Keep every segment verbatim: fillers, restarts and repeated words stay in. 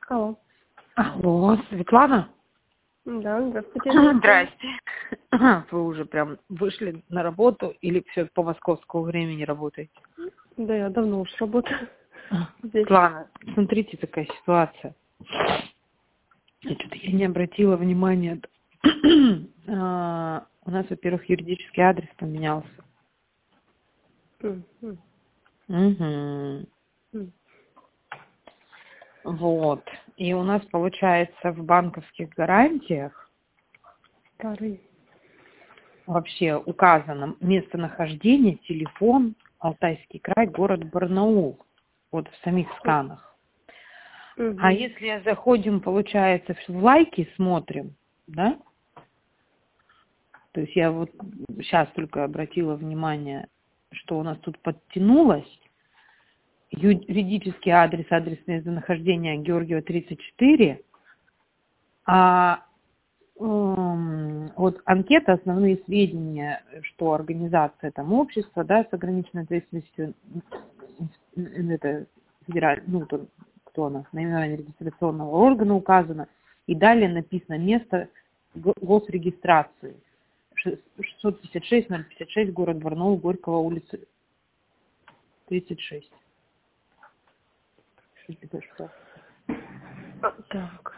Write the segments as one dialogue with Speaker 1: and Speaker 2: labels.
Speaker 1: Алло.
Speaker 2: Алло, Светлана?
Speaker 1: Да, здравствуйте.
Speaker 2: Здрасте. Вы уже прям вышли на работу или все по московскому времени работаете?
Speaker 1: Да, я давно уж работаю здесь.
Speaker 2: Светлана, смотрите, такая ситуация. Что-то я не обратила внимания. У нас, во-первых, юридический адрес поменялся.
Speaker 1: Мгм.
Speaker 2: Угу.
Speaker 1: М.
Speaker 2: Вот. И у нас, получается, в банковских гарантиях
Speaker 1: Старый.
Speaker 2: вообще указано местонахождение, телефон, Алтайский край, город Барнаул. Вот в самих сканах.
Speaker 1: Мгм.
Speaker 2: А если заходим, получается, в лайки, смотрим, да? То есть я вот сейчас только обратила внимание, что у нас тут подтянулось. Юридический адрес, адрес местонахождения Георгиева тридцать четыре, а эм, вот анкета, основные сведения, что организация, там, общество, да, с ограниченной ответственностью, это федераль, ну, то, кто она, наименование регистрационного органа указано, и далее написано место госрегистрации, шестьсот пятьдесят шесть ноль пятьдесят шесть, город Барнаул, Горького, улица тридцать шесть. Что?
Speaker 1: А, так.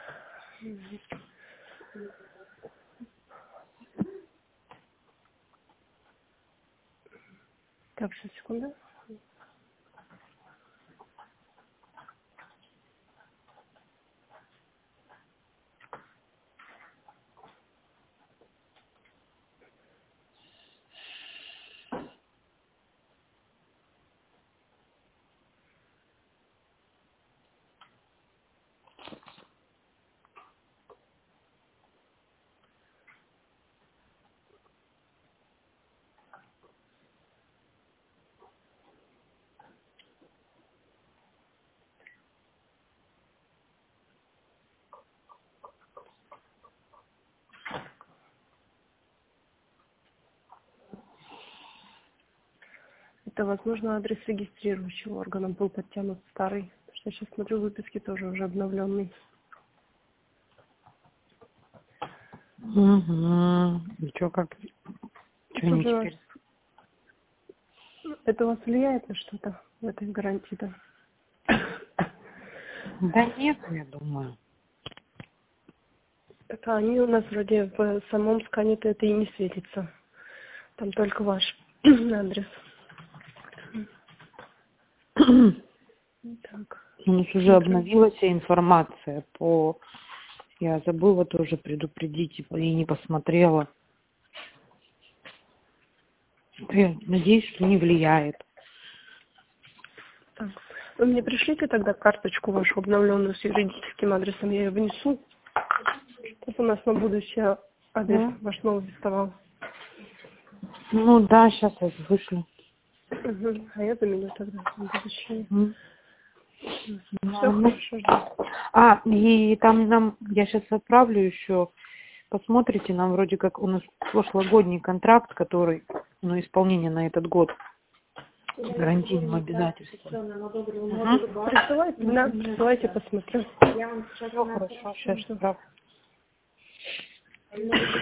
Speaker 1: Так, сейчас, секунду. Это, возможно, адрес регистрирующего органа был подтянут старый. Потому что я сейчас смотрю, выписки тоже уже обновленный.
Speaker 2: Угу. И что, как? Что они
Speaker 1: Уже
Speaker 2: теперь?
Speaker 1: это у вас влияет на что-то в этой гарантии-то?
Speaker 2: Да нет, я думаю.
Speaker 1: Это они у нас вроде в самом скане-то это и не светится. Там только ваш адрес. Так.
Speaker 2: У нас уже обновилась вся информация по... Я забыла тоже предупредить и не посмотрела. Я надеюсь, что не влияет.
Speaker 1: Так. Вы мне пришлите тогда карточку вашу обновленную с юридическим адресом, я ее внесу. Чтобы у нас на будущее адрес
Speaker 2: Да.
Speaker 1: ваш новый вставал.
Speaker 2: Ну да, сейчас я вышлю.
Speaker 1: Угу. А я заменю тогда на будущее.
Speaker 2: М.
Speaker 1: Все
Speaker 2: Ладно.
Speaker 1: хорошо, жду.
Speaker 2: А, и там нам, я сейчас отправлю еще, посмотрите, нам вроде как у нас прошлогодний контракт, который, ну, исполнение на этот год с гарантийным обязательством. Угу.
Speaker 1: Присылайте, да, присылайте, посмотрю.
Speaker 2: Все хорошо, сейчас отправлю.